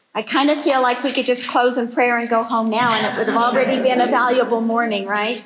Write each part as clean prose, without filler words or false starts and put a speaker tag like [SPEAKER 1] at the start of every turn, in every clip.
[SPEAKER 1] I kind of feel like we could just close in prayer and go home now, and it would have already been a valuable morning, right?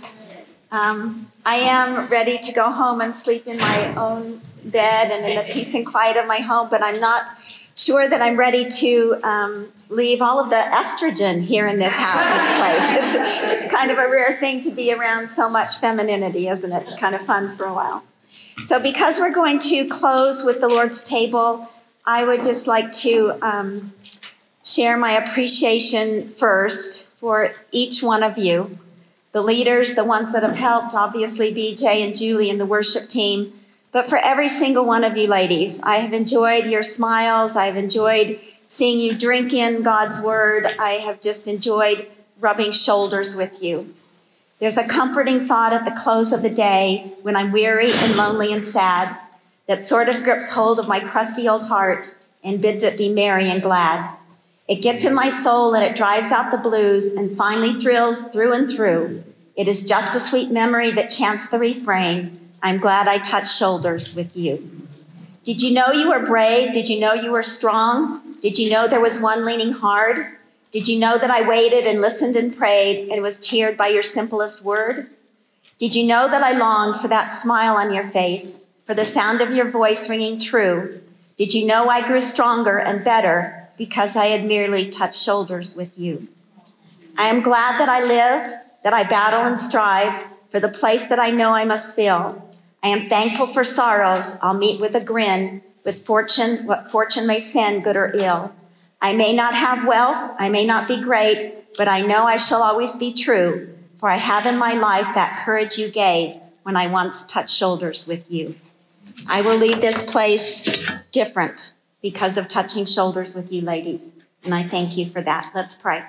[SPEAKER 1] I am ready to go home and sleep in my own bed and in the peace and quiet of my home, but I'm not sure that I'm ready to leave all of the estrogen here in this place. It's kind of a rare thing to be around so much femininity, isn't it? It's kind of fun for a while. So because we're going to close with the Lord's table, I would just like to share my appreciation first for each one of you. The leaders, the ones that have helped, obviously BJ and Julie and the worship team, but for every single one of you ladies. I have enjoyed your smiles. I've enjoyed seeing you drink in God's word. I have just enjoyed rubbing shoulders with you. There's a comforting thought at the close of the day when I'm weary and lonely and sad that sort of grips hold of my crusty old heart and bids it be merry and glad. It gets in my soul and it drives out the blues and finally thrills through and through. It is just a sweet memory that chants the refrain, I'm glad I touched shoulders with you. Did you know you were brave? Did you know you were strong? Did you know there was one leaning hard? Did you know that I waited and listened and prayed and was cheered by your simplest word? Did you know that I longed for that smile on your face, for the sound of your voice ringing true? Did you know I grew stronger and better because I had merely touched shoulders with you? I am glad that I live, that I battle and strive for the place that I know I must fill. I am thankful for sorrows I'll meet with a grin, with fortune, what fortune may send, good or ill. I may not have wealth, I may not be great, but I know I shall always be true, for I have in my life that courage you gave when I once touched shoulders with you. I will leave this place different because of touching shoulders with you, ladies. And I thank you for that. Let's pray.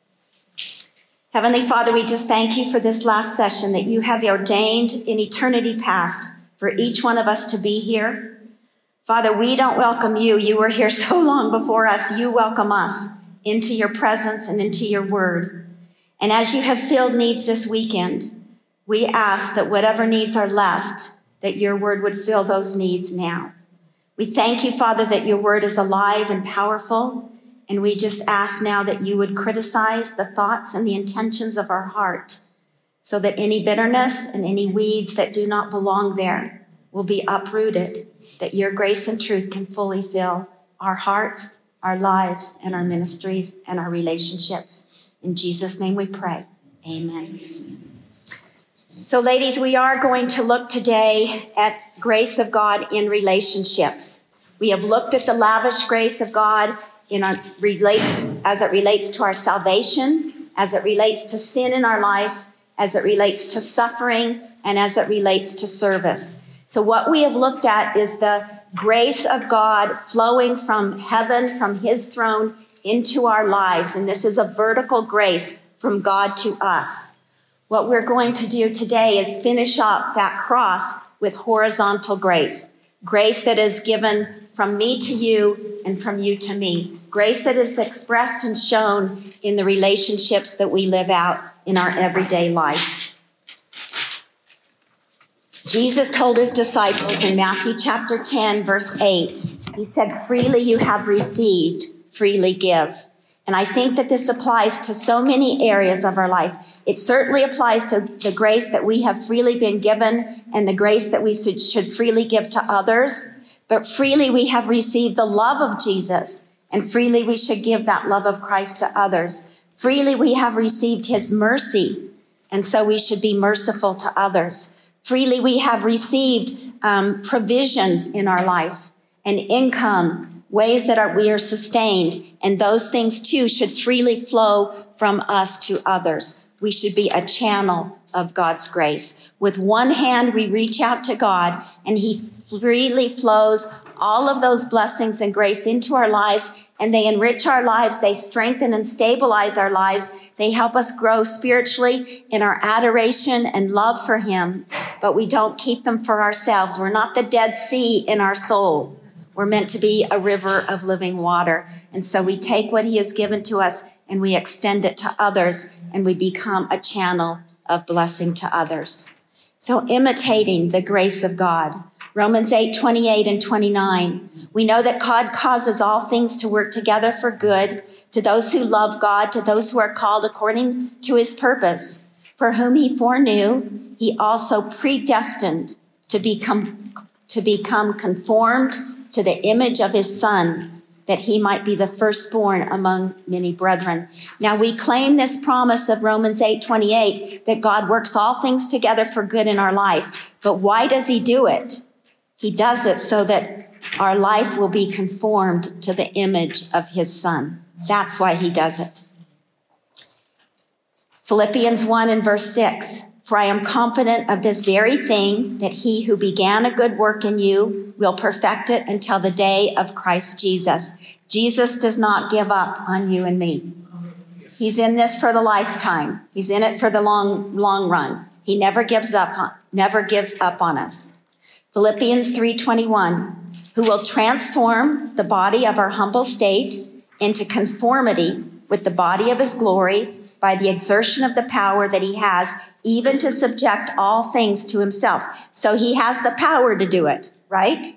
[SPEAKER 1] Heavenly Father, we just thank you for this last session that you have ordained in eternity past for each one of us to be here. Father, we don't welcome you. You were here so long before us. You welcome us into your presence and into your word. And as you have filled needs this weekend, we ask that whatever needs are left, that your word would fill those needs now. We thank you, Father, that your word is alive and powerful. And we just ask now that you would criticize the thoughts and the intentions of our heart so that any bitterness and any weeds that do not belong there will be uprooted, that your grace and truth can fully fill our hearts, our lives, and our ministries and our relationships. In Jesus' name we pray. Amen. So, ladies, we are going to look today at grace of God in relationships. We have looked at the lavish grace of God as it relates to our salvation, as it relates to sin in our life, as it relates to suffering, and as it relates to service. So what we have looked at is the grace of God flowing from heaven, from his throne, into our lives. And this is a vertical grace from God to us. What we're going to do today is finish up that cross with horizontal grace. Grace that is given from me to you and from you to me. Grace that is expressed and shown in the relationships that we live out in our everyday life. Jesus told his disciples in Matthew chapter 10, verse 8, he said, freely you have received, freely give. And I think that this applies to so many areas of our life. It certainly applies to the grace that we have freely been given and the grace that we should freely give to others. But freely we have received the love of Jesus, and freely we should give that love of Christ to others. Freely we have received his mercy, and so we should be merciful to others. Freely we have received provisions in our life and income, ways that we are sustained, and those things too should freely flow from us to others. We should be a channel of God's grace. With one hand, we reach out to God, and he freely flows all of those blessings and grace into our lives, and they enrich our lives. They strengthen and stabilize our lives. They help us grow spiritually in our adoration and love for him, but we don't keep them for ourselves. We're not the Dead Sea in our soul. We're meant to be a river of living water. And so we take what he has given to us and we extend it to others, and we become a channel of blessing to others. So imitating the grace of God, Romans 8:28 and 29. We know that God causes all things to work together for good to those who love God, to those who are called according to his purpose. For whom he foreknew, he also predestined to become conformed to the image of his Son, that he might be the firstborn among many brethren. Now we claim this promise of Romans 8:28, that God works all things together for good in our life. But why does he do it? He does it so that our life will be conformed to the image of his Son. That's why he does it. Philippians 1 and verse 6. For I am confident of this very thing, that he who began a good work in you will perfect it until the day of Christ Jesus. Jesus does not give up on you and me. He's in this for the lifetime. He's in it for the long run. He never gives up on us. Philippians 3:21, who will transform the body of our humble state into conformity with the body of his glory by the exertion of the power that he has, even to subject all things to himself. So he has the power to do it, right?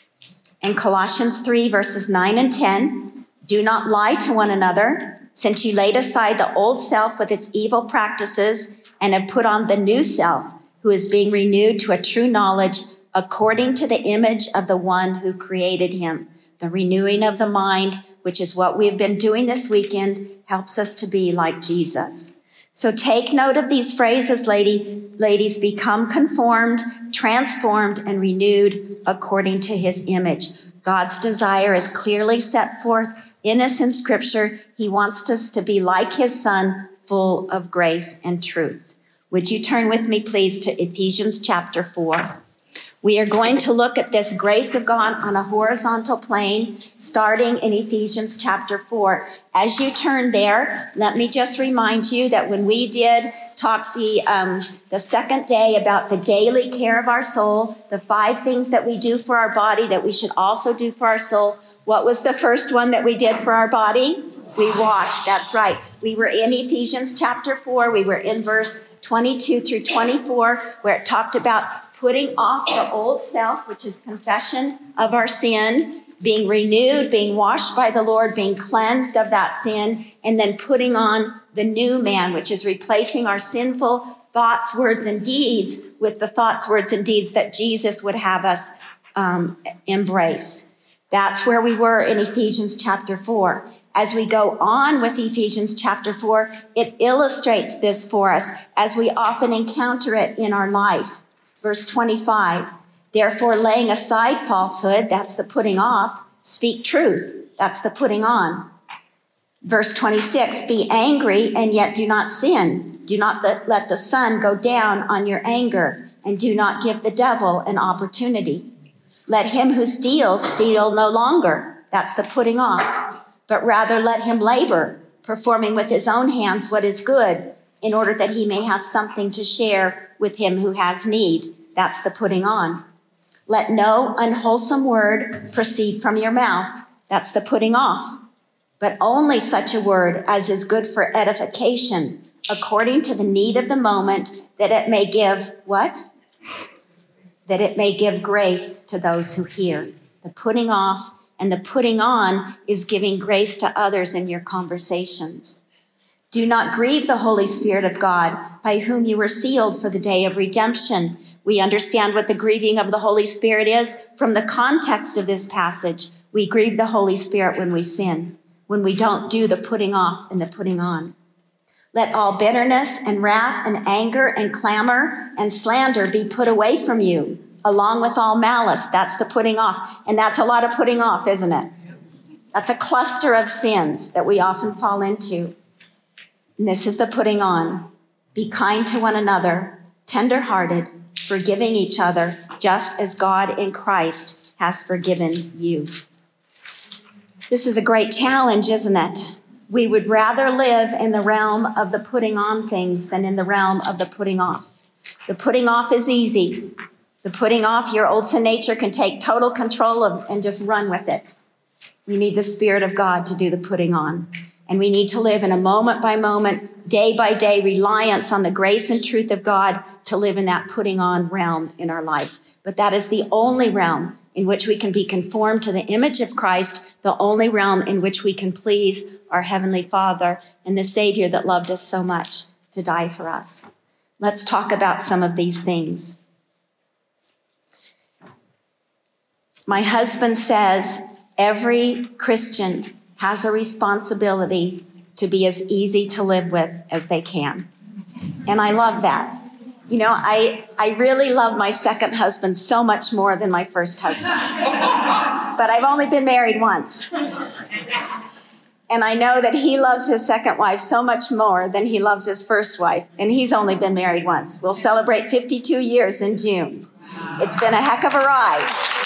[SPEAKER 1] In Colossians 3 verses 9 and 10, do not lie to one another, since you laid aside the old self with its evil practices and have put on the new self, who is being renewed to a true knowledge according to the image of the one who created him. The renewing of the mind, which is what we've been doing this weekend, helps us to be like Jesus. So take note of these phrases, ladies, become conformed, transformed, and renewed according to his image. God's desire is clearly set forth in us in Scripture. He wants us to be like his Son, full of grace and truth. Would you turn with me, please, to Ephesians chapter 4. We are going to look at this grace of God on a horizontal plane, starting in Ephesians chapter 4. As you turn there, let me just remind you that when we did talk the second day about the daily care of our soul, the 5 things that we do for our body that we should also do for our soul, what was the first one that we did for our body? We washed. That's right. We were in Ephesians chapter 4. We were in verse 22 through 24, where it talked about putting off the old self, which is confession of our sin, being renewed, being washed by the Lord, being cleansed of that sin, and then putting on the new man, which is replacing our sinful thoughts, words, and deeds with the thoughts, words, and deeds that Jesus would have us embrace. That's where we were in Ephesians chapter 4. As we go on with Ephesians chapter 4, it illustrates this for us as we often encounter it in our life. Verse 25, therefore laying aside falsehood, that's the putting off, speak truth, that's the putting on. Verse 26, be angry and yet do not sin. Do not let the sun go down on your anger, and do not give the devil an opportunity. Let him who steals steal no longer, that's the putting off, but rather let him labor, performing with his own hands what is good, in order that he may have something to share with him who has need. That's the putting on. Let no unwholesome word proceed from your mouth. That's the putting off. But only such a word as is good for edification, according to the need of the moment, that it may give what? That it may give grace to those who hear. The putting off and the putting on is giving grace to others in your conversations. Do not grieve the Holy Spirit of God, by whom you were sealed for the day of redemption. We understand what the grieving of the Holy Spirit is from the context of this passage. We grieve the Holy Spirit when we sin, when we don't do the putting off and the putting on. Let all bitterness and wrath and anger and clamor and slander be put away from you, along with all malice. That's the putting off. And that's a lot of putting off, isn't it? That's a cluster of sins that we often fall into. And this is the putting on. Be kind to one another, tender-hearted, forgiving each other, just as God in Christ has forgiven you. This is a great challenge, isn't it? We would rather live in the realm of the putting on things than in the realm of the putting off. The putting off is easy. The putting off, your old sin nature can take total control of and just run with it. We need the Spirit of God to do the putting on. And we need to live in a moment by moment, day by day reliance on the grace and truth of God to live in that putting on realm in our life. But that is the only realm in which we can be conformed to the image of Christ, the only realm in which we can please our Heavenly Father and the Savior that loved us so much to die for us. Let's talk about some of these things. My husband says every Christian has a responsibility to be as easy to live with as they can. And I love that. You know, I really love my second husband so much more than my first husband. But I've only been married once. And I know that he loves his second wife so much more than he loves his first wife. And he's only been married once. We'll celebrate 52 years in June. It's been a heck of a ride.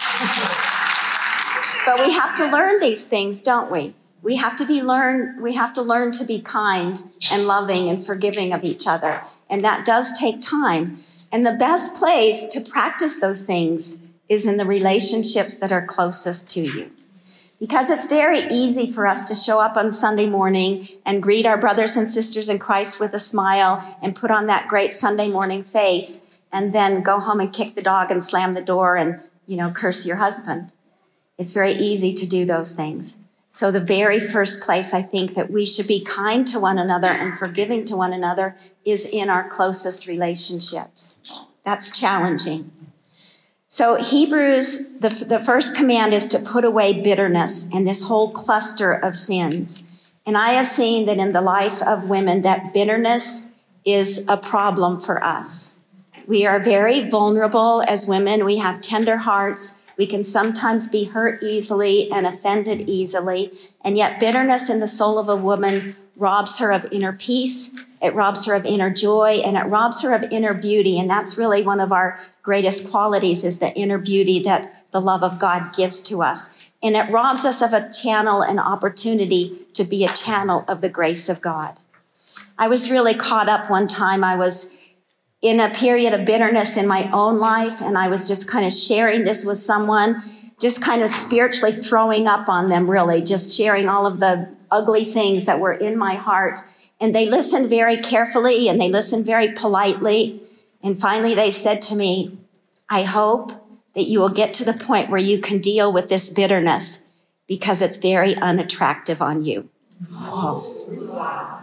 [SPEAKER 1] But we have to learn these things, don't we? We have to learn to be kind and loving and forgiving of each other. And that does take time. And the best place to practice those things is in the relationships that are closest to you. Because it's very easy for us to show up on Sunday morning and greet our brothers and sisters in Christ with a smile and put on that great Sunday morning face and then go home and kick the dog and slam the door and, curse your husband. It's very easy to do those things. So the very first place I think that we should be kind to one another and forgiving to one another is in our closest relationships. That's challenging. So Hebrews, the first command is to put away bitterness and this whole cluster of sins. And I have seen that in the life of women that bitterness is a problem for us. We are very vulnerable as women. We have tender hearts. We can sometimes be hurt easily and offended easily. And yet bitterness in the soul of a woman robs her of inner peace. It robs her of inner joy, and it robs her of inner beauty. And that's really one of our greatest qualities, is the inner beauty that the love of God gives to us. And it robs us of a channel and opportunity to be a channel of the grace of God. I was really caught up one time. I was in a period of bitterness in my own life, and I was just kind of sharing this with someone, just kind of spiritually throwing up on them, really, just sharing all of the ugly things that were in my heart. And they listened very carefully, and they listened very politely. And finally, they said to me, I hope that you will get to the point where you can deal with this bitterness because it's very unattractive on you. Oh.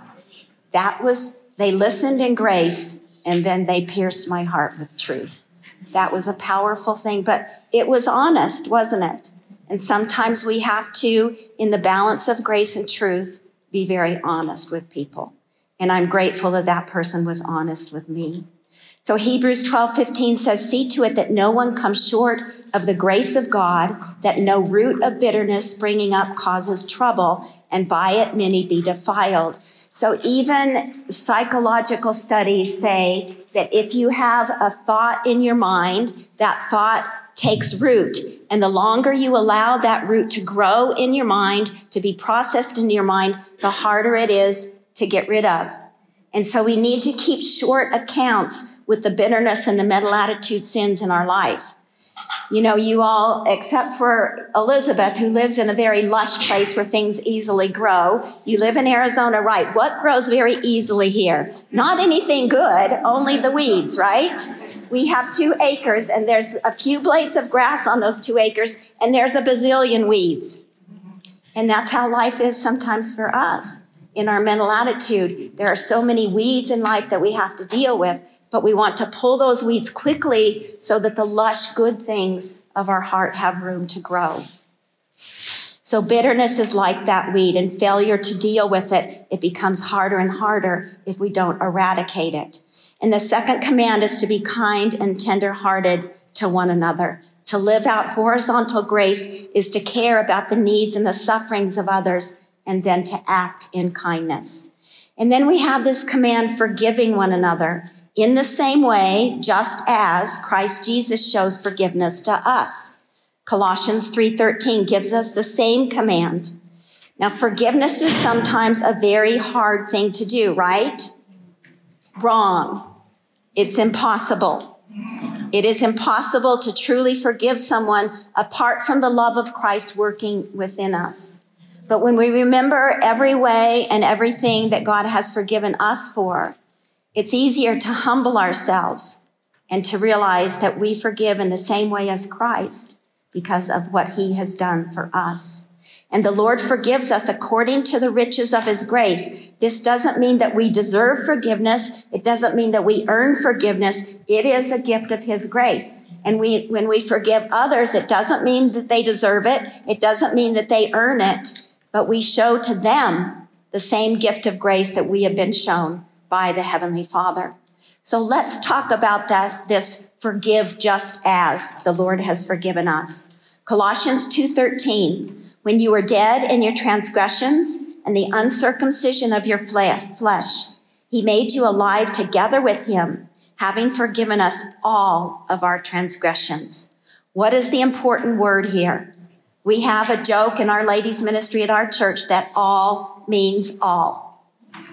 [SPEAKER 1] They listened in grace, and then they pierced my heart with truth. That was a powerful thing, but it was honest, wasn't it? And sometimes we have to, in the balance of grace and truth, be very honest with people. And I'm grateful that that person was honest with me. So Hebrews 12:15 says, see to it that no one comes short of the grace of God, that no root of bitterness springing up causes trouble, and by it many be defiled. So even psychological studies say that if you have a thought in your mind, that thought takes root. And the longer you allow that root to grow in your mind, to be processed in your mind, the harder it is to get rid of. And so we need to keep short accounts with the bitterness and the mental attitude sins in our life. You all, except for Elizabeth, who lives in a very lush place where things easily grow. You live in Arizona, right? What grows very easily here? Not anything good, only the weeds, right? We have 2 acres, and there's a few blades of grass on those 2 acres, and there's a bazillion weeds. And that's how life is sometimes for us. In our mental attitude, there are so many weeds in life that we have to deal with, but we want to pull those weeds quickly so that the lush, good things of our heart have room to grow. So bitterness is like that weed, and failure to deal with it, it becomes harder and harder if we don't eradicate it. And the second command is to be kind and tender-hearted to one another. To live out horizontal grace is to care about the needs and the sufferings of others, and then to act in kindness. And then we have this command, forgiving one another in the same way, just as Christ Jesus shows forgiveness to us. Colossians 3:13 gives us the same command. Now, forgiveness is sometimes a very hard thing to do, right? Wrong. It's impossible. It is impossible to truly forgive someone apart from the love of Christ working within us. But when we remember every way and everything that God has forgiven us for, it's easier to humble ourselves and to realize that we forgive in the same way as Christ because of what he has done for us. And the Lord forgives us according to the riches of his grace. This doesn't mean that we deserve forgiveness. It doesn't mean that we earn forgiveness. It is a gift of his grace. And when we forgive others, it doesn't mean that they deserve it. It doesn't mean that they earn it. But we show to them the same gift of grace that we have been shown by the Heavenly Father. So let's talk about this forgive just as the Lord has forgiven us. Colossians 2:13, when you were dead in your transgressions and the uncircumcision of your flesh, he made you alive together with him, having forgiven us all of our transgressions. What is the important word here? We have a joke in our ladies' ministry at our church that all means all.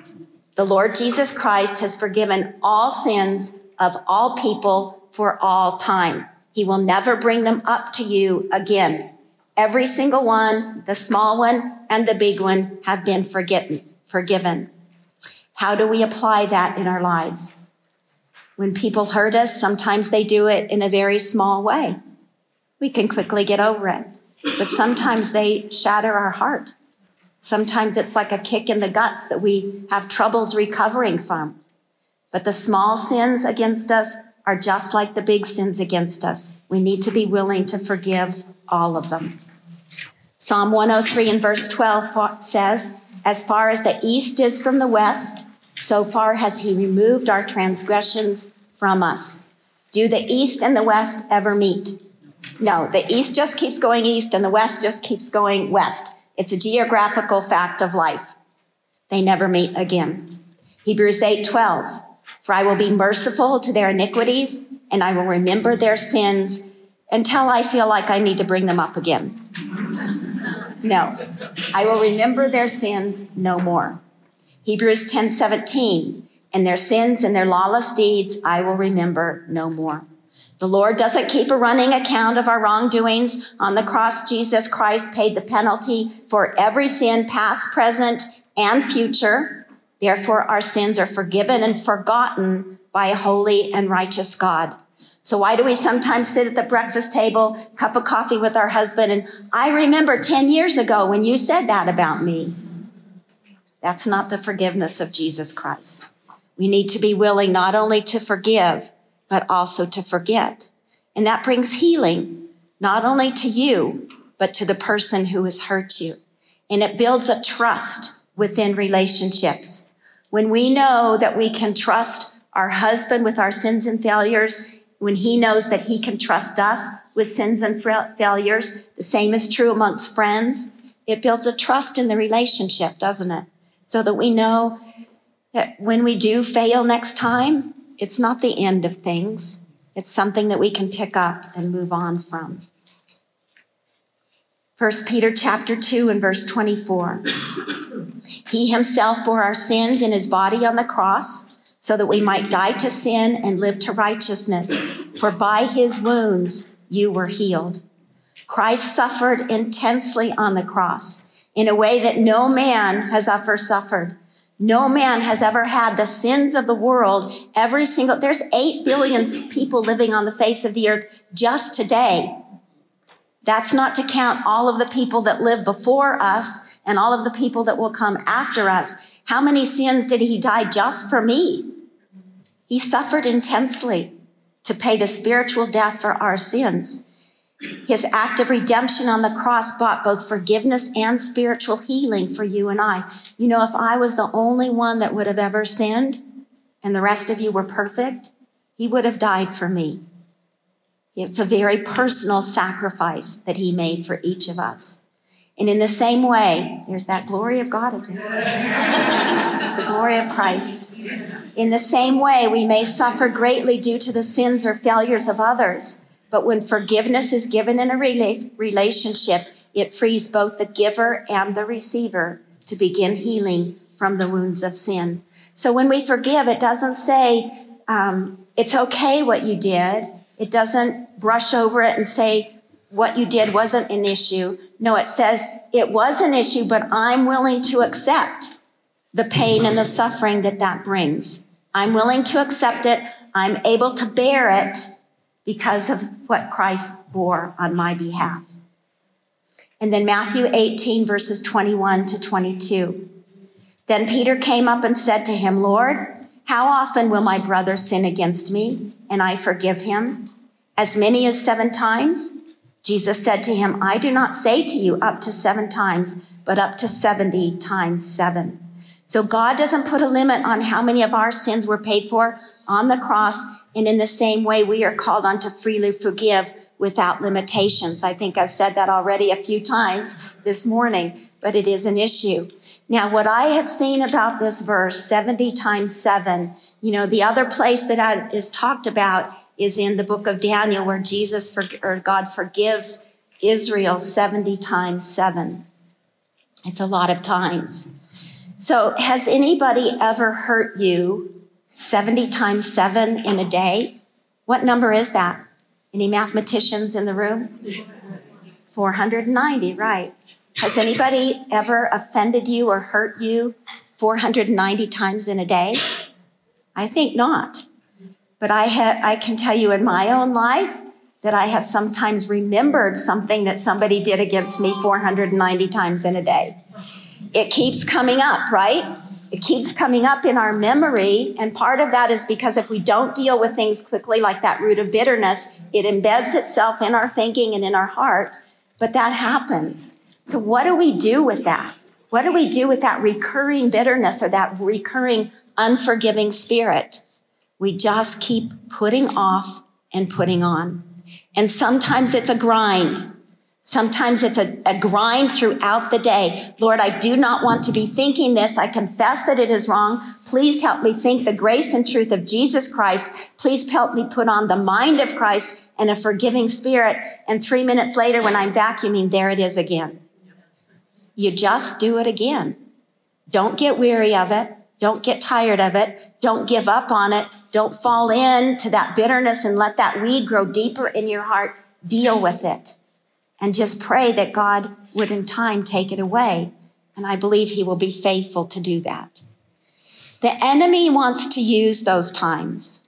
[SPEAKER 1] The Lord Jesus Christ has forgiven all sins of all people for all time. He will never bring them up to you again. Every single one, the small one and the big one, have been forgiven. How do we apply that in our lives? When people hurt us, sometimes they do it in a very small way. We can quickly get over it. But sometimes they shatter our heart. Sometimes it's like a kick in the guts that we have troubles recovering from. But the small sins against us are just like the big sins against us. We need to be willing to forgive all of them. Psalm 103 and verse 12 says, as far as the east is from the west, so far has he removed our transgressions from us. Do the east and the west ever meet? No, the east just keeps going east and the west just keeps going west. It's a geographical fact of life. They never meet again. Hebrews 8:12, for I will be merciful to their iniquities and I will remember their sins until I feel like I need to bring them up again. No, I will remember their sins no more. Hebrews 10:17, and their sins and their lawless deeds I will remember no more. The Lord doesn't keep a running account of our wrongdoings. On the cross, Jesus Christ paid the penalty for every sin, past, present, and future. Therefore, our sins are forgiven and forgotten by a holy and righteous God. So why do we sometimes sit at the breakfast table, cup of coffee with our husband, and I remember 10 years ago when you said that about me? That's not the forgiveness of Jesus Christ. We need to be willing not only to forgive, but also to forget. And that brings healing, not only to you, but to the person who has hurt you. And it builds a trust within relationships. When we know that we can trust our husband with our sins and failures, when he knows that he can trust us with sins and failures, the same is true amongst friends. It builds a trust in the relationship, doesn't it? So that we know that when we do fail next time, it's not the end of things. It's something that we can pick up and move on from. 1 Peter chapter 2 and verse 24. He himself bore our sins in his body on the cross so that we might die to sin and live to righteousness. For by his wounds you were healed. Christ suffered intensely on the cross in a way that no man has ever suffered. No man has ever had the sins of the world, there's 8 billion people living on the face of the earth just today. That's not to count all of the people that lived before us and all of the people that will come after us. How many sins did he die just for me? He suffered intensely to pay the spiritual death for our sins. His act of redemption on the cross brought both forgiveness and spiritual healing for you and I. You know, if I was the only one that would have ever sinned and the rest of you were perfect, he would have died for me. It's a very personal sacrifice that he made for each of us. And in the same way, there's that glory of God again. It's the glory of Christ. In the same way, we may suffer greatly due to the sins or failures of others. But when forgiveness is given in a relationship, it frees both the giver and the receiver to begin healing from the wounds of sin. So when we forgive, it doesn't say, it's okay what you did. It doesn't brush over it and say, what you did wasn't an issue. No, it says it was an issue, but I'm willing to accept the pain and the suffering that brings. I'm willing to accept it. I'm able to bear it because of what Christ bore on my behalf. And then Matthew 18, verses 21 to 22. Then Peter came up and said to him, Lord, how often will my brother sin against me and I forgive him? As many as 7 times? Jesus said to him, I do not say to you up to 7 times, but up to 70 times 7. So God doesn't put a limit on how many of our sins were paid for on the cross. And in the same way, we are called on to freely forgive without limitations. I think I've said that already a few times this morning, but it is an issue. Now, what I have seen about this verse, 70 times 7, the other place that is talked about is in the book of Daniel, where God forgives Israel 70 times 7. It's a lot of times. So has anybody ever hurt you 70 times 7 in a day? What number is that? Any mathematicians in the room? 490, right. Has anybody ever offended you or hurt you 490 times in a day? I think not. But I can tell you in my own life that I have sometimes remembered something that somebody did against me 490 times in a day. It keeps coming up, right? It keeps coming up in our memory. And part of that is because if we don't deal with things quickly, like that root of bitterness, it embeds itself in our thinking and in our heart. But that happens. So what do we do with that? What do we do with that recurring bitterness or that recurring unforgiving spirit? We just keep putting off and putting on. And sometimes it's a grind. Sometimes it's a grind throughout the day. Lord, I do not want to be thinking this. I confess that it is wrong. Please help me think the grace and truth of Jesus Christ. Please help me put on the mind of Christ and a forgiving spirit. And 3 minutes later, when I'm vacuuming, there it is again. You just do it again. Don't get weary of it. Don't get tired of it. Don't give up on it. Don't fall into that bitterness and let that weed grow deeper in your heart. Deal with it. And just pray that God would in time take it away. And I believe he will be faithful to do that. The enemy wants to use those times.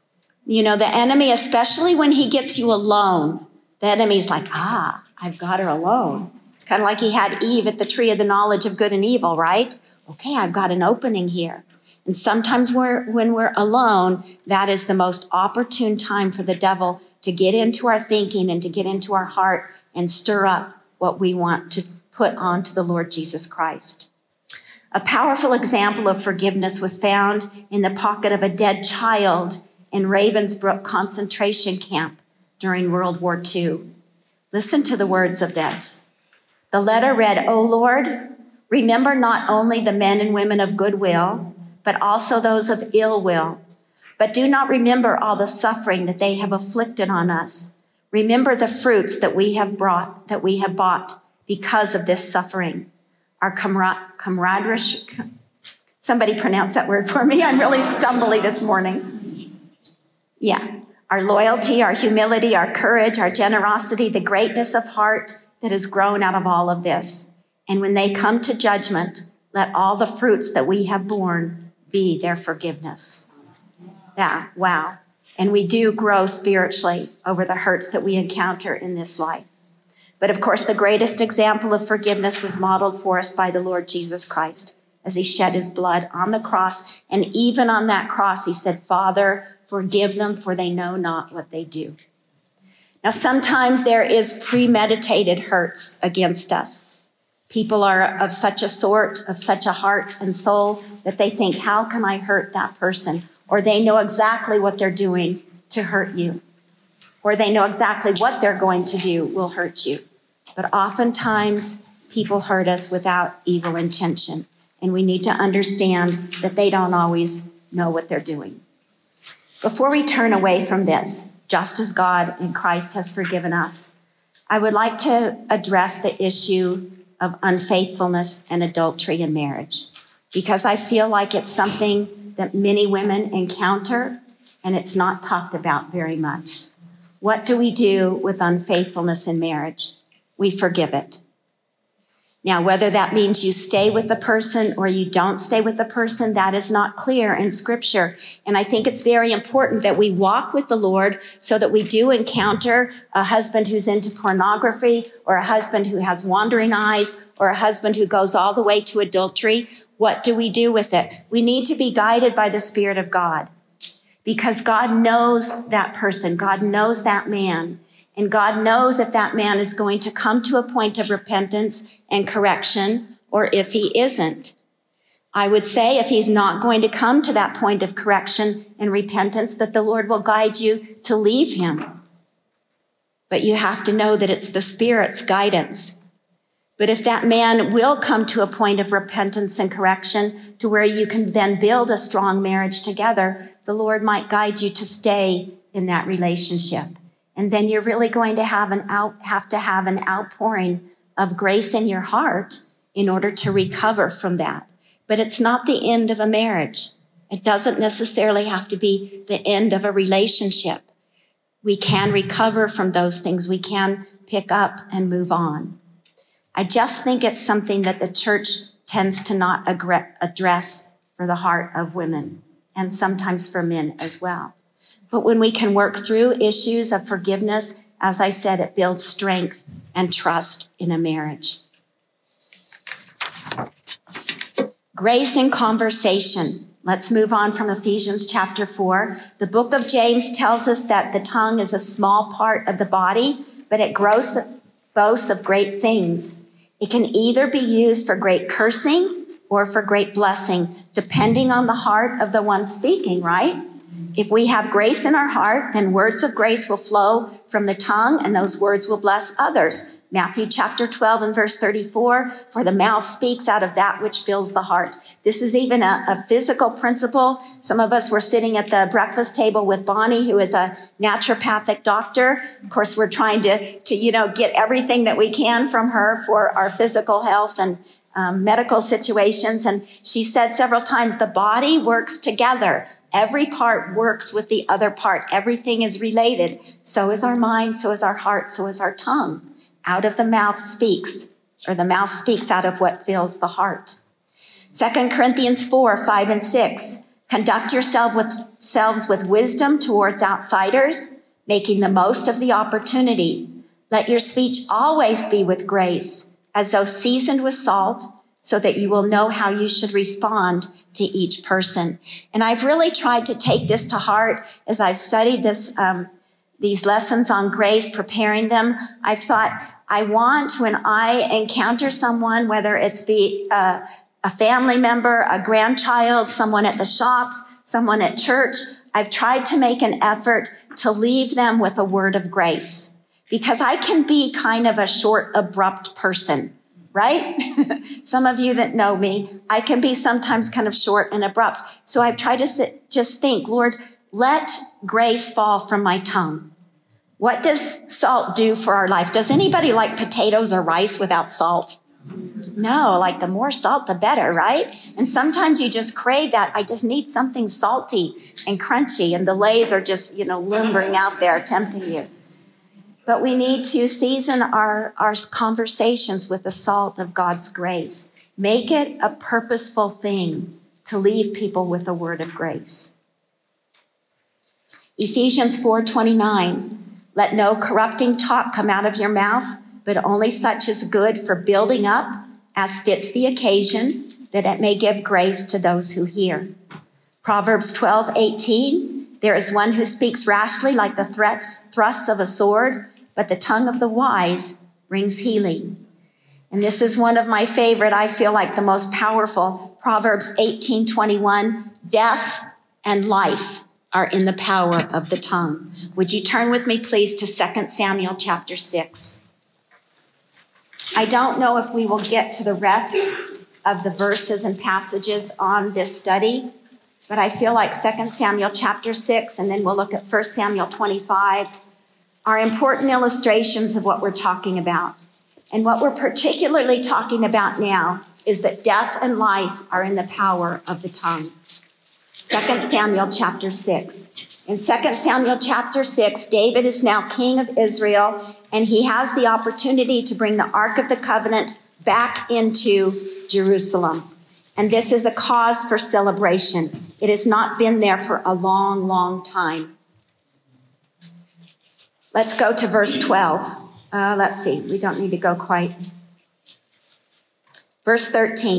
[SPEAKER 1] The enemy, especially when he gets you alone, the enemy's like, I've got her alone. It's kind of like he had Eve at the tree of the knowledge of good and evil, right? Okay, I've got an opening here. And sometimes when we're alone, that is the most opportune time for the devil to get into our thinking and to get into our heart and stir up what we want to put onto the Lord Jesus Christ. A powerful example of forgiveness was found in the pocket of a dead child in Ravensbrück concentration camp during World War II. Listen to the words of this. The letter read, O Lord, remember not only the men and women of goodwill, but also those of ill will. But do not remember all the suffering that they have afflicted on us. Remember the fruits that we have bought because of this suffering. Our camaraderie. Somebody pronounce that word for me. I'm really stumbly this morning. Yeah. Our loyalty, our humility, our courage, our generosity, the greatness of heart that has grown out of all of this. And when they come to judgment, let all the fruits that we have borne be their forgiveness. Yeah, wow. And we do grow spiritually over the hurts that we encounter in this life. But of course, the greatest example of forgiveness was modeled for us by the Lord Jesus Christ as he shed his blood on the cross. And even on that cross, he said, Father, forgive them, for they know not what they do. Now, sometimes there is premeditated hurts against us. People are of such a sort, of such a heart and soul, that they think, how can I hurt that person? Or they know exactly what they're doing to hurt you. Or they know exactly what they're going to do will hurt you. But oftentimes, people hurt us without evil intention. And we need to understand that they don't always know what they're doing. Before we turn away from this, just as God in Christ has forgiven us, I would like to address the issue of unfaithfulness and adultery in marriage, because I feel like it's something that many women encounter, and it's not talked about very much.
[SPEAKER 2] What do we do with unfaithfulness in marriage? We forgive it. Now, whether that means you stay with the person or you don't stay with the person, that is not clear in Scripture. And I think it's very important that we walk with the Lord so that we do encounter a husband who's into pornography, or a husband who has wandering eyes, or a husband who goes all the way to adultery. What do we do with it? We need to be guided by the Spirit of God, because God knows that person. God knows that man. And God knows if that man is going to come to a point of repentance and correction, or if he isn't. I would say if he's not going to come to that point of correction and repentance, that the Lord will guide you to leave him. But you have to know that it's the Spirit's guidance. But if that man will come to a point of repentance and correction to where you can then build a strong marriage together, the Lord might guide you to stay in that relationship. And then you're really going to have to have an outpouring of grace in your heart in order to recover from that. But it's not the end of a marriage. It doesn't necessarily have to be the end of a relationship. We can recover from those things. We can pick up and move on. I just think it's something that the church tends to not address for the heart of women, and sometimes for men as well. But when we can work through issues of forgiveness, as I said, it builds strength and trust in a marriage. Grace in conversation. Let's move on from Ephesians chapter 4. The book of James tells us that the tongue is a small part of the body, but it boasts of great things. It can either be used for great cursing or for great blessing, depending on the heart of the one speaking, right? If we have grace in our heart, then words of grace will flow from the tongue, and those words will bless others. Matthew chapter 12 and verse 34, for the mouth speaks out of that which fills the heart. This is even a physical principle. Some of us were sitting at the breakfast table with Bonnie, who is a naturopathic doctor. Of course, we're trying to get everything that we can from her for our physical health and medical situations. And she said several times, the body works together. Every part works with the other part. Everything is related. So is our mind, so is our heart, so is our tongue. Out of the mouth speaks, or the mouth speaks out of what fills the heart. 2 Corinthians 4, 5 and 6. Conduct yourselves with wisdom towards outsiders, making the most of the opportunity. Let your speech always be with grace, as though seasoned with salt, so that you will know how you should respond to each person. And I've really tried to take this to heart as I've studied these lessons on grace, preparing them. I thought, I want, when I encounter someone, whether it's a family member, a grandchild, someone at the shops, someone at church, I've tried to make an effort to leave them with a word of grace, because I can be kind of a short, abrupt person. Right? Some of you that know me, I can be sometimes kind of short and abrupt. So I've tried to just think, Lord, let grace fall from my tongue. What does salt do for our life? Does anybody like potatoes or rice without salt? No, like the more salt, the better, right? And sometimes you just crave that. I just need something salty and crunchy, and the Lays are just, lumbering out there tempting you. But we need to season our conversations with the salt of God's grace. Make it a purposeful thing to leave people with a word of grace. Ephesians 4:29, let no corrupting talk come out of your mouth, but only such as good for building up as fits the occasion, that it may give grace to those who hear. Proverbs 12:18, there is one who speaks rashly like the thrusts of a sword, but the tongue of the wise brings healing. And this is one of my favorite, I feel like the most powerful. Proverbs 18:21, death and life are in the power of the tongue. Would you turn with me, please, to 2 Samuel chapter 6. I don't know if we will get to the rest of the verses and passages on this study, but I feel like 2 Samuel chapter 6, and then we'll look at 1 Samuel 25, are important illustrations of what we're talking about. And what we're particularly talking about now is that death and life are in the power of the tongue. 2 Samuel chapter 6. In 2 Samuel chapter 6, David is now king of Israel, and he has the opportunity to bring the Ark of the Covenant back into Jerusalem. And this is a cause for celebration. It has not been there for a long, long time. Let's go to verse 12. Let's see. We don't need to go quite. Verse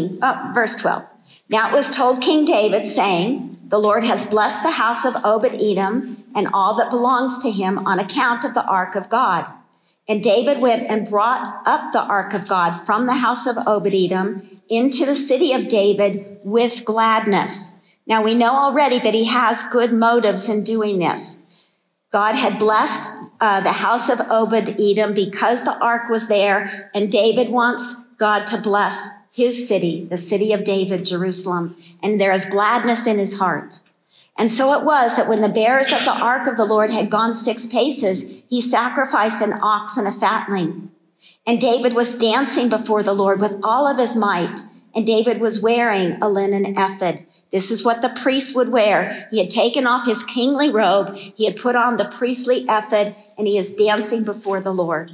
[SPEAKER 2] 12. Now it was told King David, saying, the Lord has blessed the house of Obed-Edom and all that belongs to him on account of the ark of God. And David went and brought up the ark of God from the house of Obed-Edom into the city of David with gladness. Now we know already that he has good motives in doing this. God had blessed the house of Obed-Edom because the ark was there, and David wants God to bless his city, the city of David, Jerusalem, and there is gladness in his heart. And so it was that when the bearers of the ark of the Lord had gone 6 paces, he sacrificed an ox and a fatling. And David was dancing before the Lord with all of his might, and David was wearing a linen ephod. This is what the priest would wear. He had taken off his kingly robe, he had put on the priestly ephod, and he is dancing before the Lord.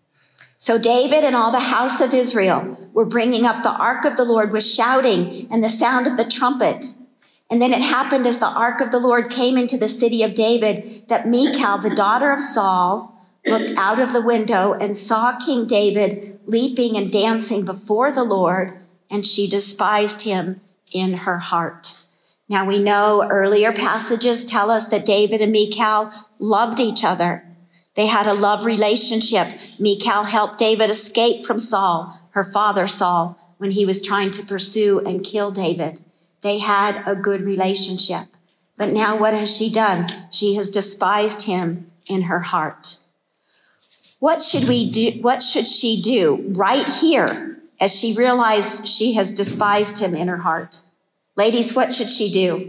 [SPEAKER 2] So David and all the house of Israel were bringing up the ark of the Lord with shouting and the sound of the trumpet. And then it happened as the ark of the Lord came into the city of David that Michal, the daughter of Saul, looked out of the window and saw King David leaping and dancing before the Lord, and she despised him in her heart. Now we know earlier passages tell us that David and Michal loved each other. They had a love relationship. Michal helped David escape from Saul, her father Saul, when he was trying to pursue and kill David. They had a good relationship. But now what has she done? She has despised him in her heart. What should we do? What should she do right here as she realized she has despised him in her heart? Ladies, what should she do?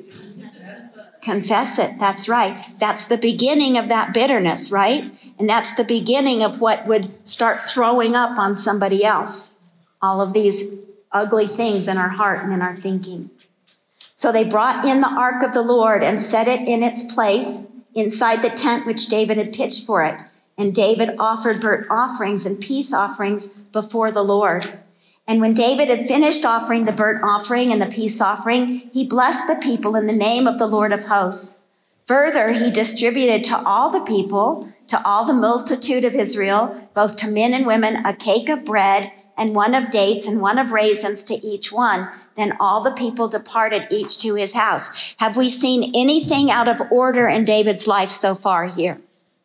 [SPEAKER 2] Confess it. That's right. That's the beginning of that bitterness, right? And that's the beginning of what would start throwing up on somebody else. All of these ugly things in our heart and in our thinking. So they brought in the ark of the Lord and set it in its place inside the tent which David had pitched for it. And David offered burnt offerings and peace offerings before the Lord. And when David had finished offering the burnt offering and the peace offering, he blessed the people in the name of the Lord of hosts. Further, he distributed to all the people, to all the multitude of Israel, both to men and women, a cake of bread and one of dates and one of raisins to each one. Then all the people departed, each to his house. Have we seen anything out of order in David's life so far here?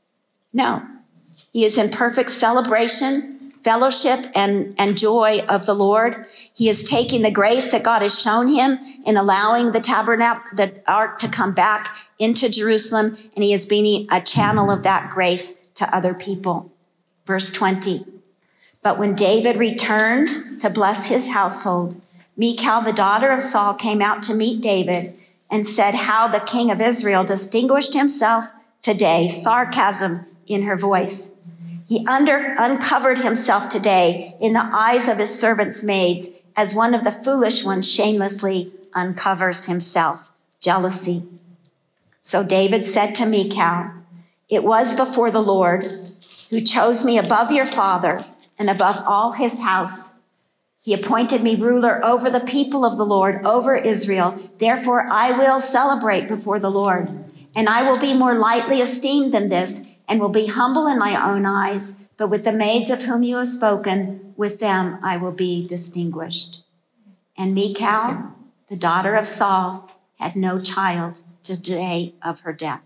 [SPEAKER 2] No. He is in perfect celebration, fellowship, and joy of the Lord. He is taking the grace that God has shown him in allowing the tabernacle, the ark, to come back into Jerusalem, and he is being a channel of that grace to other people. Verse 20. But when David returned to bless his household, Michal, the daughter of Saul, came out to meet David and said how the king of Israel distinguished himself today. Sarcasm in her voice. He uncovered himself today in the eyes of his servants' maids as one of the foolish ones shamelessly uncovers himself. Jealousy. So David said to Michal, it was before the Lord who chose me above your father and above all his house. He appointed me ruler over the people of the Lord, over Israel. Therefore, I will celebrate before the Lord, and I will be more lightly esteemed than this, and will be humble in my own eyes. But with the maids of whom you have spoken, with them I will be distinguished. And Michal, the daughter of Saul, had no child to the day of her death.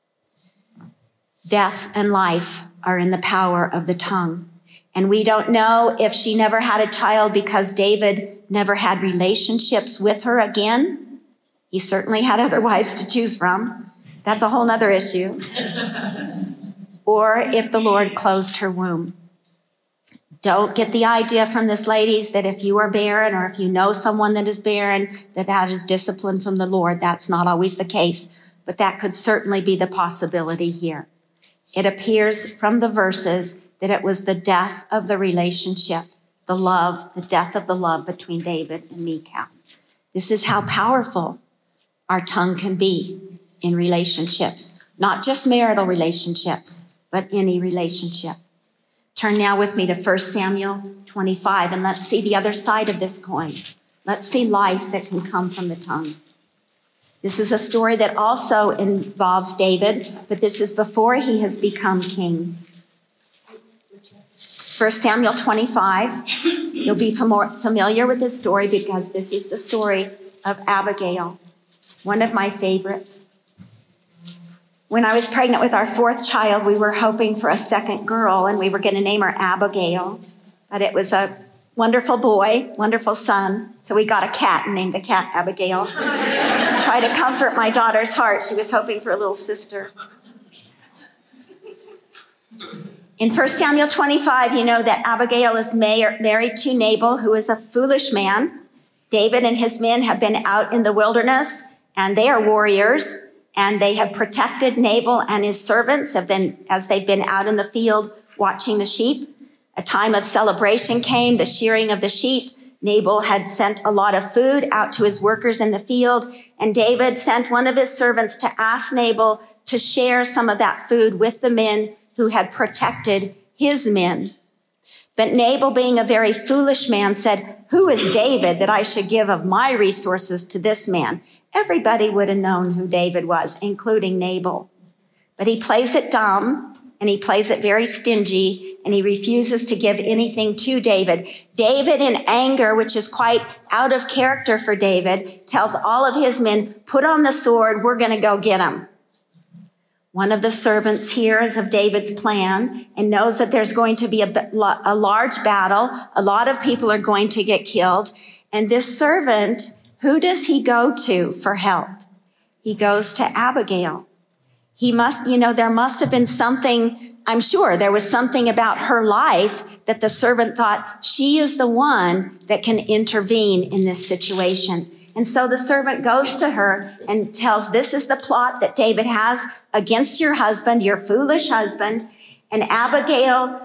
[SPEAKER 2] Death and life are in the power of the tongue. And we don't know if she never had a child because David never had relationships with her again. He certainly had other wives to choose from. That's a whole nother issue. Or if the Lord closed her womb. Don't get the idea from this, ladies, that if you are barren or if you know someone that is barren, that is discipline from the Lord. That's not always the case, but that could certainly be the possibility here. It appears from the verses that it was the death of the relationship, the death of the love between David and Michal. This is how powerful our tongue can be in relationships, not just marital relationships, but any relationship. Turn now with me to 1 Samuel 25, and let's see the other side of this coin. Let's see life that can come from the tongue. This is a story that also involves David, but this is before he has become king. 1 Samuel 25, you'll be familiar with this story because this is the story of Abigail, one of my favorites. When I was pregnant with our fourth child, we were hoping for a second girl, and we were going to name her Abigail, but it was a wonderful boy, wonderful son, so we got a cat and named the cat Abigail. Try to comfort my daughter's heart. She was hoping for a little sister. In 1 Samuel 25, you know that Abigail is married to Nabal, who is a foolish man. David and his men have been out in the wilderness, and they are warriors, and they have protected Nabal and his servants as they've been out in the field watching the sheep. A time of celebration came, the shearing of the sheep. Nabal had sent a lot of food out to his workers in the field, and David sent one of his servants to ask Nabal to share some of that food with the men who had protected his men. But Nabal, being a very foolish man, said, "Who is David that I should give of my resources to this man?" Everybody would have known who David was, including Nabal. But he plays it dumb, and he plays it very stingy, and he refuses to give anything to David. David, in anger, which is quite out of character for David, tells all of his men, "Put on the sword, we're going to go get him." One of the servants hears of David's plan and knows that there's going to be a large battle. A lot of people are going to get killed. And this servant, who does he go to for help? He goes to Abigail. There must have been something, I'm sure there was something about her life that the servant thought, she is the one that can intervene in this situation. And so the servant goes to her and tells, "This is the plot that David has against your husband, your foolish husband." And Abigail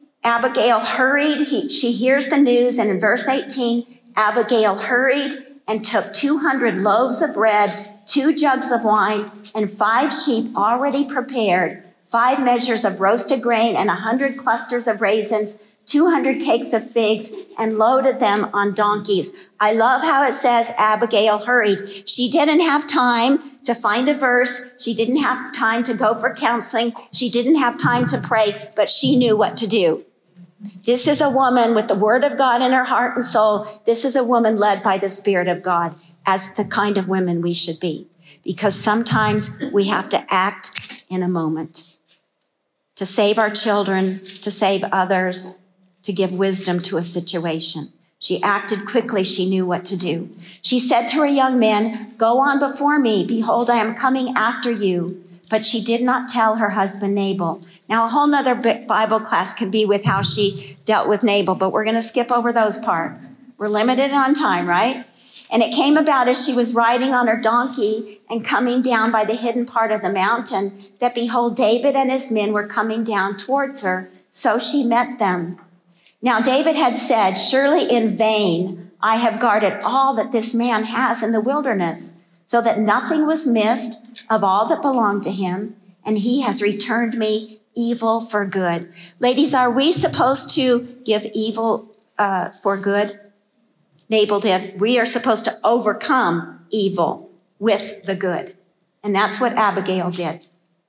[SPEAKER 2] hurried. She hears the news. And in verse 18, Abigail hurried and took 200 loaves of bread, 2 jugs of wine, and 5 sheep already prepared, 5 measures of roasted grain, and 100 clusters of raisins, 200 cakes of figs, and loaded them on donkeys. I love how it says Abigail hurried. She didn't have time to find a verse. She didn't have time to go for counseling. She didn't have time to pray, but she knew what to do. This is a woman with the word of God in her heart and soul. This is a woman led by the Spirit of God, as the kind of women we should be. Because sometimes we have to act in a moment to save our children, to save others, to give wisdom to a situation. She acted quickly. She knew what to do. She said to her young men, "Go on before me. Behold, I am coming after you." But she did not tell her husband Nabal. Now, a whole nother Bible class can be with how she dealt with Nabal, but we're going to skip over those parts. We're limited on time, right? And it came about as she was riding on her donkey and coming down by the hidden part of the mountain, that behold, David and his men were coming down towards her. So she met them. Now David had said, "Surely in vain I have guarded all that this man has in the wilderness, so that nothing was missed of all that belonged to him, and he has returned me evil for good." Ladies, are we supposed to give evil for good? Nabal did. We are supposed to overcome evil with the good. And that's what Abigail did.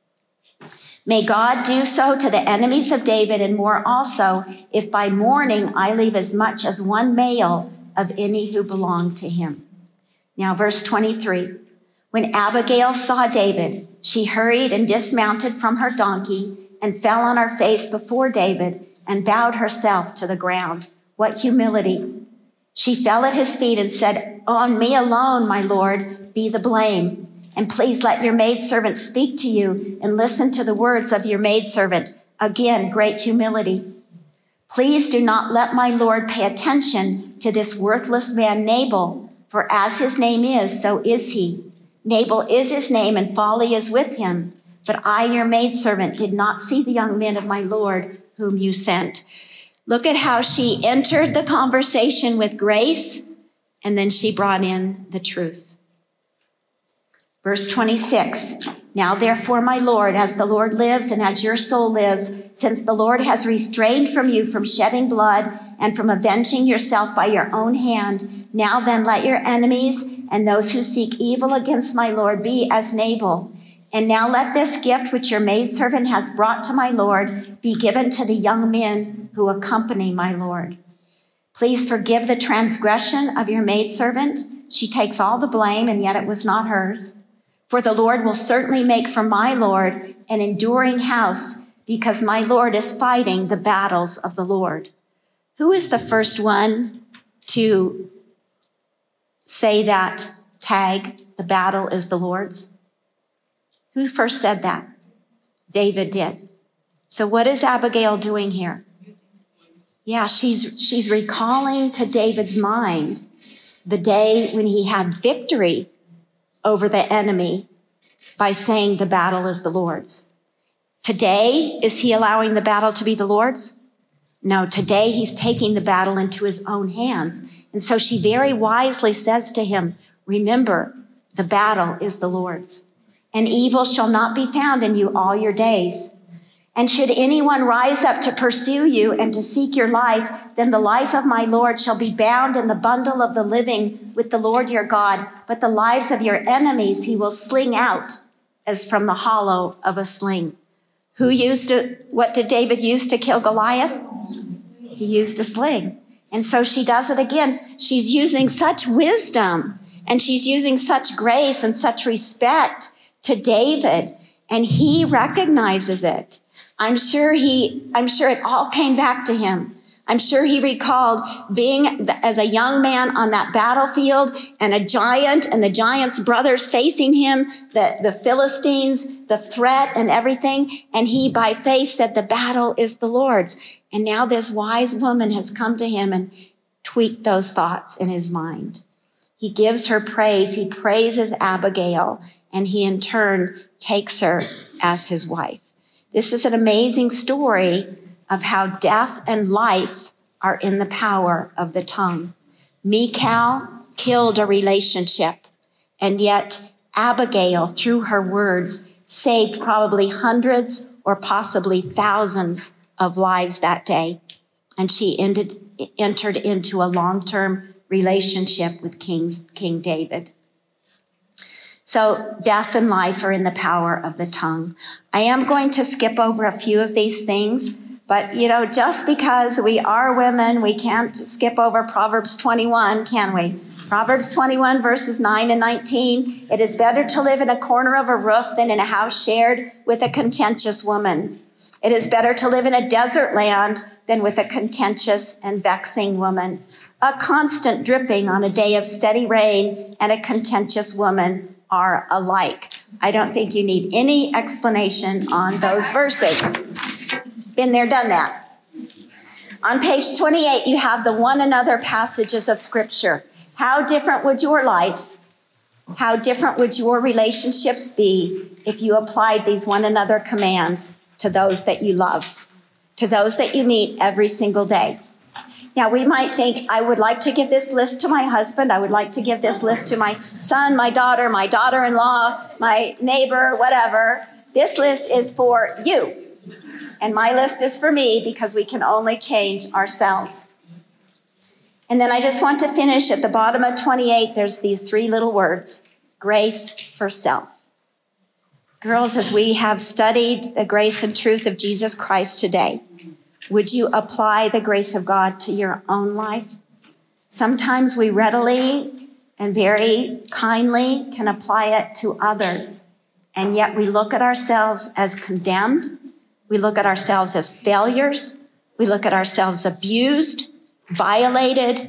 [SPEAKER 2] May God do so to the enemies of David, and more also, if by morning I leave as much as one male of any who belong to him. Now, verse 23. When Abigail saw David, she hurried and dismounted from her donkey and fell on her face before David and bowed herself to the ground. What humility! She fell at his feet and said, "On me alone, my Lord, be the blame. And please let your maidservant speak to you and listen to the words of your maidservant." Again, great humility. "Please do not let my Lord pay attention to this worthless man Nabal, for as his name is, so is he. Nabal is his name, and folly is with him. But I, your maidservant, did not see the young men of my Lord whom you sent." Look at how she entered the conversation with grace, and then she brought in the truth. Verse 26. Now, therefore, my Lord, as the Lord lives and as your soul lives, since the Lord has restrained from you from shedding blood and from avenging yourself by your own hand, now then let your enemies and those who seek evil against my Lord be as Nabal. And now let this gift which your maidservant has brought to my Lord be given to the young men who accompany my Lord. Please forgive the transgression of your maidservant. She takes all the blame, and yet it was not hers. For the Lord will certainly make for my Lord an enduring house, because my Lord is fighting the battles of the Lord. Who is the first one to say that tag, the battle is the Lord's? Who first said that? David did. So what is Abigail doing here? Yeah, she's recalling to David's mind the day when he had victory over the enemy by saying the battle is the Lord's. Today, is he allowing the battle to be the Lord's? No, today he's taking the battle into his own hands. And so she very wisely says to him, remember, the battle is the Lord's, and evil shall not be found in you all your days. And should anyone rise up to pursue you and to seek your life, then the life of my Lord shall be bound in the bundle of the living with the Lord your God. But the lives of your enemies he will sling out as from the hollow of a sling. What did David use to kill Goliath? He used a sling. And so she does it again. She's using such wisdom and she's using such grace and such respect to David, and he recognizes it. I'm sure it all came back to him. I'm sure he recalled being as a young man on that battlefield and a giant and the giant's brothers facing him, the Philistines, the threat and everything. And he by faith said, the battle is the Lord's. And now this wise woman has come to him and tweaked those thoughts in his mind. He gives her praise. He praises Abigail, and he in turn takes her as his wife. This is an amazing story of how death and life are in the power of the tongue. Michal killed a relationship, and yet Abigail, through her words, saved probably hundreds or possibly thousands of lives that day. And she entered into a long-term relationship with King David. So death and life are in the power of the tongue. I am going to skip over a few of these things, but just because we are women, we can't skip over Proverbs 21, can we? Proverbs 21 verses 9 and 19. It is better to live in a corner of a roof than in a house shared with a contentious woman. It is better to live in a desert land than with a contentious and vexing woman. A constant dripping on a day of steady rain and a contentious woman are alike. I don't think you need any explanation on those verses. Been there, done that. On page 28, you have the one another passages of Scripture. How different would your life, how different would your relationships be if you applied these one another commands to those that you love, to those that you meet every single day? Now, we might think, I would like to give this list to my husband. I would like to give this list to my son, my daughter-in-law, my neighbor, whatever. This list is for you. And my list is for me because we can only change ourselves. And then I just want to finish at the bottom of 28. There's these three little words, grace for self. Girls, as we have studied the grace and truth of Jesus Christ today, would you apply the grace of God to your own life? Sometimes we readily and very kindly can apply it to others, and yet we look at ourselves as condemned. We look at ourselves as failures. We look at ourselves abused, violated,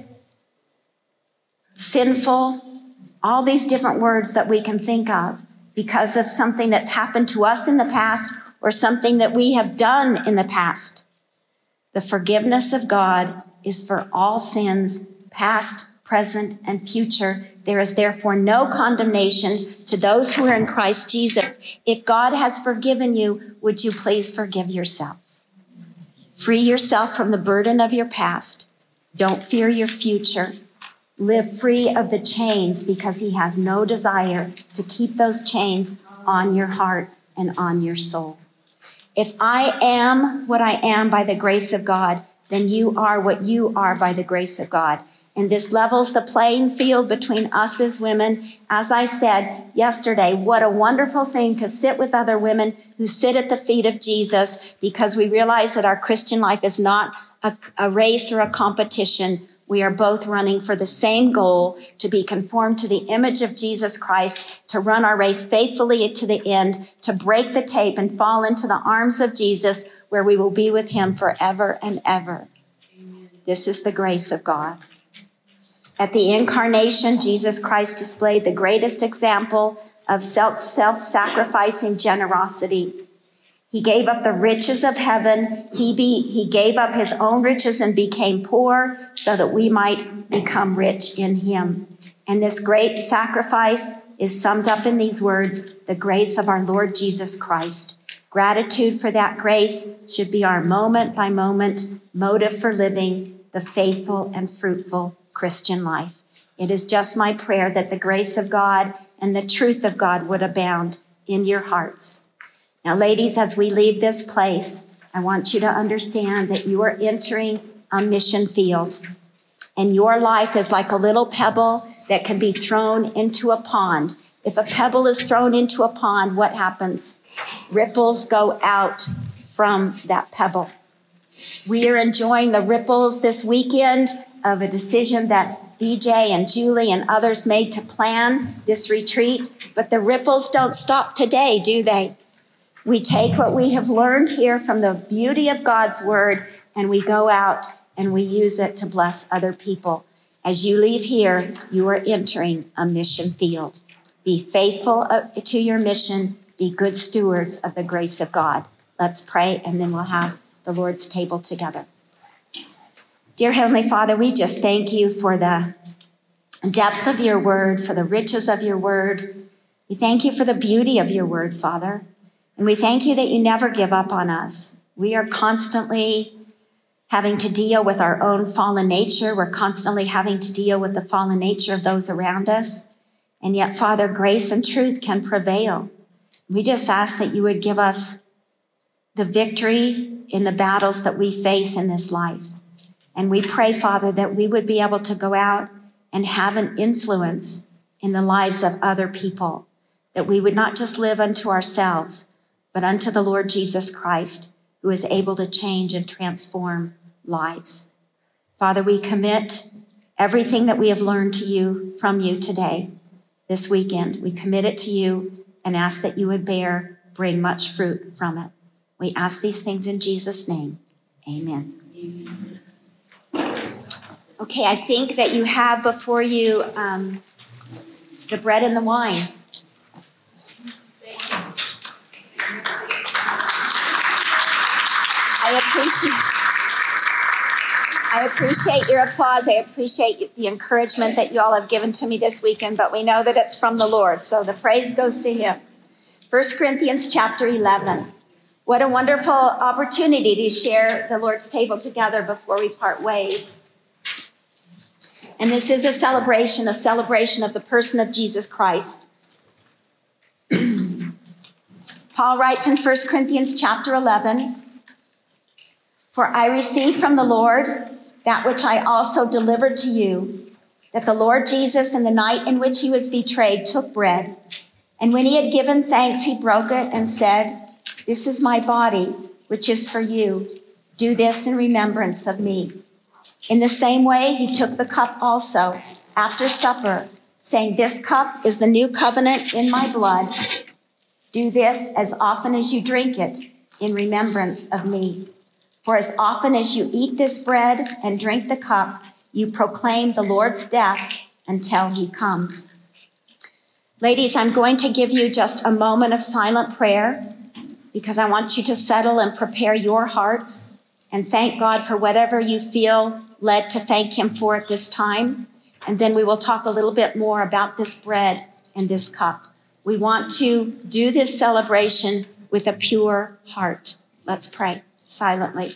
[SPEAKER 2] sinful, all these different words that we can think of because of something that's happened to us in the past or something that we have done in the past. The forgiveness of God is for all sins, past, present, and future. There is therefore no condemnation to those who are in Christ Jesus. If God has forgiven you, would you please forgive yourself? Free yourself from the burden of your past. Don't fear your future. live free of the chains, because he has no desire to keep those chains on your heart and on your soul. If I am what I am by the grace of God, then you are what you are by the grace of God. And this levels the playing field between us as women. As I said yesterday, what a wonderful thing to sit with other women who sit at the feet of Jesus, because we realize that our Christian life is not a race or a competition. We are both running for the same goal, to be conformed to the image of Jesus Christ, to run our race faithfully to the end, to break the tape and fall into the arms of Jesus, where we will be with him forever and ever. Amen. This is the grace of God. At the incarnation, Jesus Christ displayed the greatest example of self-sacrificing generosity. He gave up the riches of heaven. He gave up his own riches and became poor so that we might become rich in him. And this great sacrifice is summed up in these words: the grace of our Lord Jesus Christ. Gratitude for that grace should be our moment by moment motive for living the faithful and fruitful Christian life. It is just my prayer that the grace of God and the truth of God would abound in your hearts. Now, ladies, as we leave this place, I want you to understand that you are entering a mission field, and your life is like a little pebble that can be thrown into a pond. If a pebble is thrown into a pond, what happens? Ripples go out from that pebble. We are enjoying the ripples this weekend of a decision that BJ and Julie and others made to plan this retreat, but the ripples don't stop today, do they? We take what we have learned here from the beauty of God's word, and we go out and we use it to bless other people. As you leave here, you are entering a mission field. Be faithful to your mission. Be good stewards of the grace of God. Let's pray, and then we'll have the Lord's table together. Dear Heavenly Father, we just thank you for the depth of your word, for the riches of your word. We thank you for the beauty of your word, Father. And we thank you that you never give up on us. We are constantly having to deal with our own fallen nature. We're constantly having to deal with the fallen nature of those around us. And yet, Father, grace and truth can prevail. We just ask that you would give us the victory in the battles that we face in this life. And we pray, Father, that we would be able to go out and have an influence in the lives of other people, that we would not just live unto ourselves, but unto the Lord Jesus Christ, who is able to change and transform lives. Father, we commit everything that we have learned from you today, this weekend. We commit it to you and ask that you would bring much fruit from it. We ask these things in Jesus' name. Amen. Amen. Okay, I think that you have before you the bread and the wine. I appreciate your applause. I appreciate the encouragement that you all have given to me this weekend, but we know that it's from the Lord, so the praise goes to him. 1 Corinthians chapter 11. What a wonderful opportunity to share the Lord's table together before we part ways. And this is a celebration of the person of Jesus Christ. Paul writes in 1 Corinthians chapter 11, "For I received from the Lord that which I also delivered to you, that the Lord Jesus, in the night in which he was betrayed, took bread. And when he had given thanks, he broke it and said, 'This is my body, which is for you. Do this in remembrance of me.' In the same way, he took the cup also after supper, saying, 'This cup is the new covenant in my blood. Do this as often as you drink it in remembrance of me. For as often as you eat this bread and drink the cup, you proclaim the Lord's death until he comes.'" Ladies, I'm going to give you just a moment of silent prayer because I want you to settle and prepare your hearts and thank God for whatever you feel led to thank him for at this time. And then we will talk a little bit more about this bread and this cup. We want to do this celebration with a pure heart. Let's pray silently.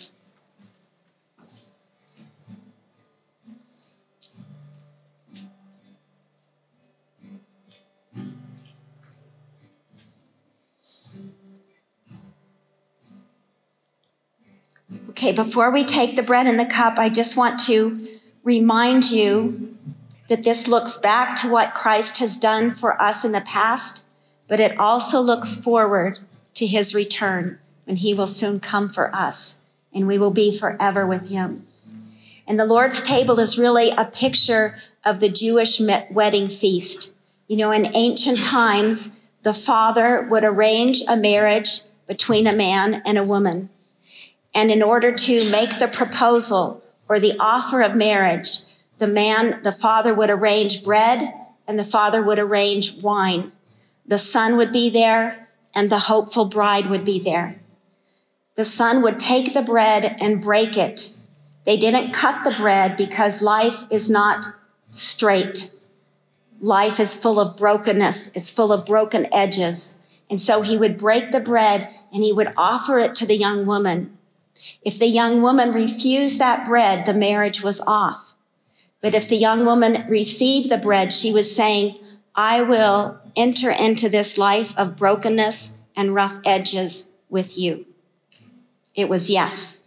[SPEAKER 2] Okay, before we take the bread and the cup, I just want to remind you that this looks back to what Christ has done for us in the past, but it also looks forward to his return when he will soon come for us, and we will be forever with him. And the Lord's table is really a picture of the Jewish wedding feast. You know, in ancient times, the father would arrange a marriage between a man and a woman. And in order to make the proposal or the offer of marriage, the father would arrange bread and the father would arrange wine. The son would be there and the hopeful bride would be there. The son would take the bread and break it. They didn't cut the bread because life is not straight. Life is full of brokenness. It's full of broken edges. And so he would break the bread and he would offer it to the young woman. If the young woman refused that bread, the marriage was off. But if the young woman received the bread, she was saying, I will enter into this life of brokenness and rough edges with you. It was yes.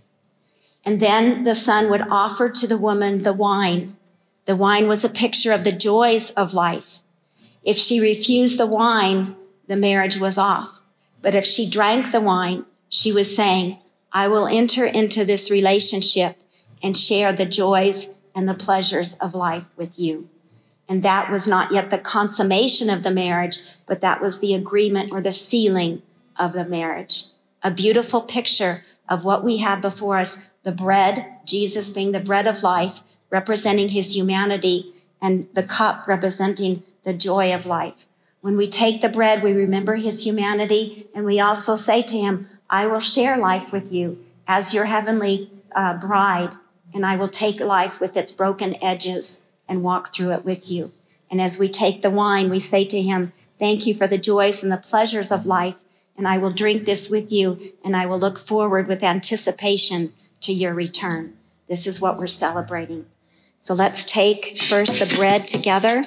[SPEAKER 2] And then the son would offer to the woman the wine. The wine was a picture of the joys of life. If she refused the wine, the marriage was off. But if she drank the wine, she was saying, I will enter into this relationship and share the joys and the pleasures of life with you. And that was not yet the consummation of the marriage, but that was the agreement or the sealing of the marriage. A beautiful picture of what we have before us, the bread, Jesus being the bread of life, representing his humanity, and the cup representing the joy of life. When we take the bread, we remember his humanity, and we also say to him, I will share life with you as your heavenly bride, and I will take life with its broken edges and walk through it with you. And as we take the wine, we say to him, thank you for the joys and the pleasures of life, and I will drink this with you, and I will look forward with anticipation to your return. This is what we're celebrating. So let's take first the bread together.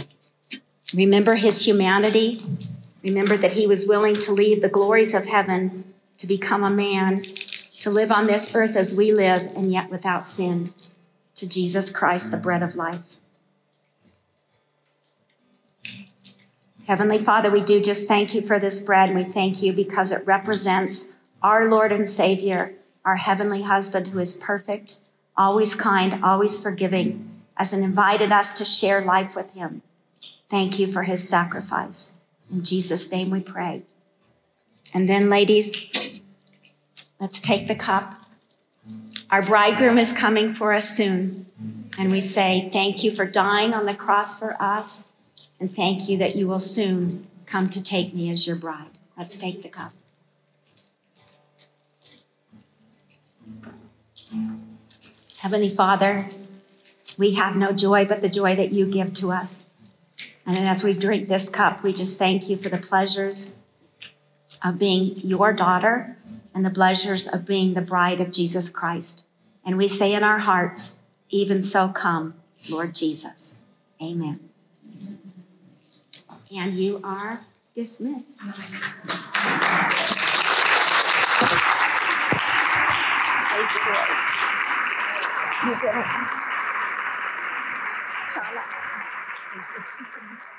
[SPEAKER 2] Remember his humanity. Remember that he was willing to leave the glories of heaven to become a man, to live on this earth as we live, and yet without sin. To Jesus Christ, the bread of life. Heavenly Father, we do just thank you for this bread, and we thank you because it represents our Lord and Savior, our heavenly husband who is perfect, always kind, always forgiving, as and invited us to share life with him. Thank you for his sacrifice. In Jesus' name we pray. And then, ladies, let's take the cup. Our bridegroom is coming for us soon. And we say, thank you for dying on the cross for us. And thank you that you will soon come to take me as your bride. Let's take the cup. Heavenly Father, we have no joy but the joy that you give to us. And as we drink this cup, we just thank you for the pleasures of being your daughter and the pleasures of being the bride of Jesus Christ. And we say in our hearts, even so come, Lord Jesus. Amen. And you are dismissed. Praise the Lord. You did it. Charlotte.